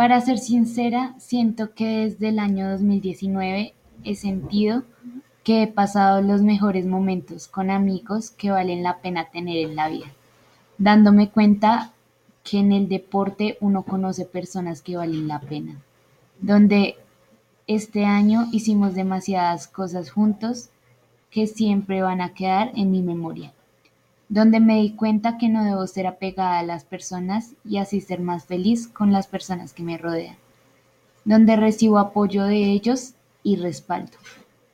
Para ser sincera, siento que desde el año 2019 he sentido que he pasado los mejores momentos con amigos que valen la pena tener en la vida, dándome cuenta que en el deporte uno conoce personas que valen la pena, donde este año hicimos demasiadas cosas juntos que siempre van a quedar en mi memoria, donde me di cuenta que no debo ser apegada a las personas y así ser más feliz con las personas que me rodean, donde recibo apoyo de ellos y respaldo.